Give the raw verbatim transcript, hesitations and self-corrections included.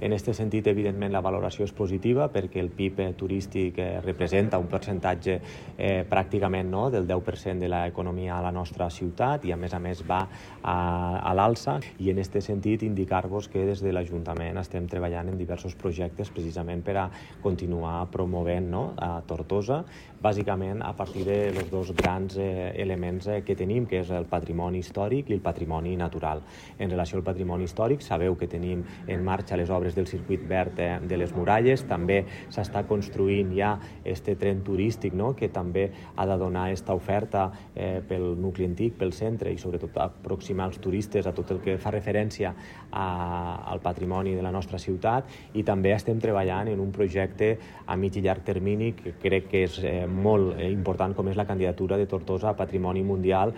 En aquest sentit, evidentment, la valoració és positiva perquè el P I B turístic eh, representa un percentatge eh, pràcticament no, del deu per cent de l'economia a la nostra ciutat i, a més a més, va a, a l'alça. I en aquest sentit, indicar-vos que des de l'Ajuntament estem treballant en diversos projectes precisament per a continuar promovent no, a Tortosa, bàsicament a partir dels dos grans eh, elements eh, que tenim, que és el patrimoni històric i el patrimoni natural. En relació al patrimoni històric, sabeu que tenim en marxa les obres del circuit verd eh, de les muralles, també s'està construint ja este tren turístic no? Que també ha de donar aquesta oferta eh, pel nucli antic, pel centre i sobretot aproximar els turistes a tot el que fa referència a, al patrimoni de la nostra ciutat, i també estem treballant en un projecte a mig i llarg termini que crec que és eh, molt important, com és la candidatura de Tortosa a Patrimoni Mundial